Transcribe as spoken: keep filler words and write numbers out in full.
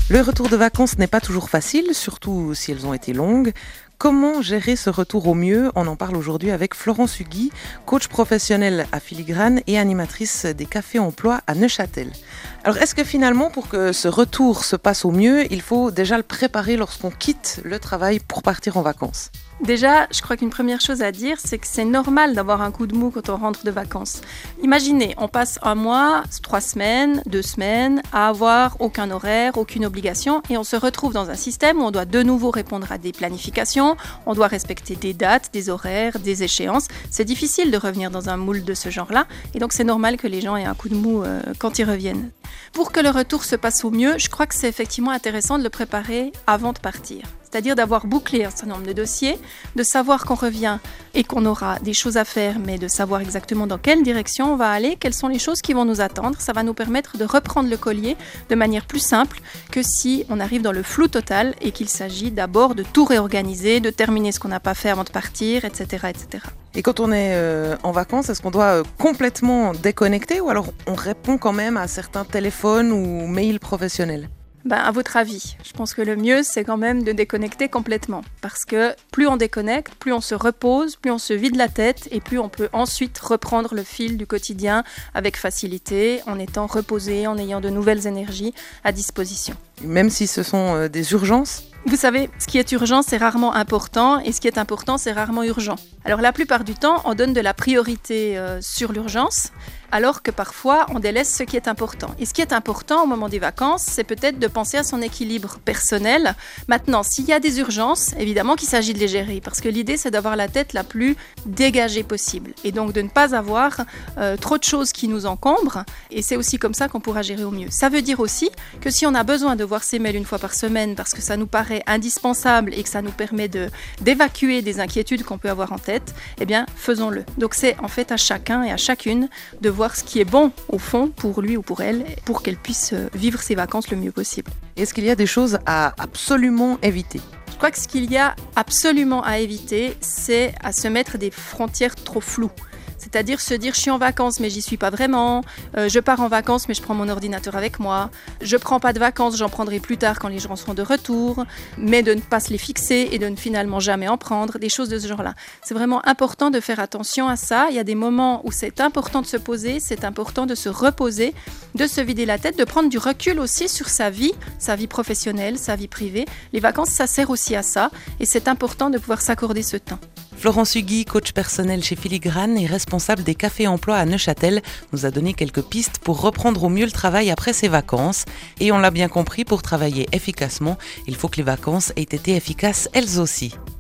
Le retour de vacances n'est pas toujours facile, surtout si elles ont été longues. Comment gérer ce retour au mieux? On en parle aujourd'hui avec Florence Hugui, coach professionnelle à Filigrane et animatrice des cafés emploi à Neuchâtel. Alors, est-ce que finalement, pour que ce retour se passe au mieux, il faut déjà le préparer lorsqu'on quitte le travail pour partir en vacances? Déjà, je crois qu'une première chose à dire, c'est que c'est normal d'avoir un coup de mou quand on rentre de vacances. Imaginez, on passe un mois, trois semaines, deux semaines à avoir aucun horaire, aucune obligation et on se retrouve dans un système où on doit de nouveau répondre à des planifications, on doit respecter des dates, des horaires, des échéances. C'est difficile de revenir dans un moule de ce genre-là et donc c'est normal que les gens aient un coup de mou euh, quand ils reviennent. Pour que le retour se passe au mieux, je crois que c'est effectivement intéressant de le préparer avant de partir. C'est-à-dire d'avoir bouclé un certain nombre de dossiers, de savoir qu'on revient et qu'on aura des choses à faire, mais de savoir exactement dans quelle direction on va aller, quelles sont les choses qui vont nous attendre. Ça va nous permettre de reprendre le collier de manière plus simple que si on arrive dans le flou total et qu'il s'agit d'abord de tout réorganiser, de terminer ce qu'on n'a pas fait avant de partir, et cetera, et cetera. Et quand on est euh, en vacances, est-ce qu'on doit euh, complètement déconnecter ou alors on répond quand même à certains téléphones ou mails professionnels? Ben, à votre avis, je pense que le mieux, c'est quand même de déconnecter complètement. Parce que plus on déconnecte, plus on se repose, plus on se vide la tête et plus on peut ensuite reprendre le fil du quotidien avec facilité, en étant reposé, en ayant de nouvelles énergies à disposition. Même si ce sont euh, des urgences? Vous savez, ce qui est urgent, c'est rarement important et ce qui est important, c'est rarement urgent. Alors la plupart du temps, on donne de la priorité euh, sur l'urgence, alors que parfois, on délaisse ce qui est important. Et ce qui est important au moment des vacances, c'est peut-être de penser à son équilibre personnel. Maintenant, s'il y a des urgences, évidemment qu'il s'agit de les gérer, parce que l'idée, c'est d'avoir la tête la plus dégagée possible. Et donc de ne pas avoir euh, trop de choses qui nous encombrent. Et c'est aussi comme ça qu'on pourra gérer au mieux. Ça veut dire aussi que si on a besoin de voir ses mails une fois par semaine, parce que ça nous paraît indispensable et que ça nous permet de, d'évacuer des inquiétudes qu'on peut avoir en tête, eh bien, faisons-le. Donc c'est en fait à chacun et à chacune de voir ce qui est bon, au fond, pour lui ou pour elle, pour qu'elle puisse vivre ses vacances le mieux possible. Est-ce qu'il y a des choses à absolument éviter? Je crois que ce qu'il y a absolument à éviter, c'est à se mettre des frontières trop floues. C'est-à-dire se dire je suis en vacances mais j'y suis pas vraiment, euh, je pars en vacances mais je prends mon ordinateur avec moi, je prends pas de vacances, j'en prendrai plus tard quand les gens seront de retour, mais de ne pas se les fixer et de ne finalement jamais en prendre, des choses de ce genre-là. C'est vraiment important de faire attention à ça. Il y a des moments où c'est important de se poser, c'est important de se reposer, de se vider la tête, de prendre du recul aussi sur sa vie, sa vie professionnelle, sa vie privée. Les vacances, ça sert aussi à ça et c'est important de pouvoir s'accorder ce temps. Florence Hugui, coach personnel chez Filigrane et responsable des cafés emploi à Neuchâtel, nous a donné quelques pistes pour reprendre au mieux le travail après ses vacances. Et on l'a bien compris, pour travailler efficacement, il faut que les vacances aient été efficaces elles aussi.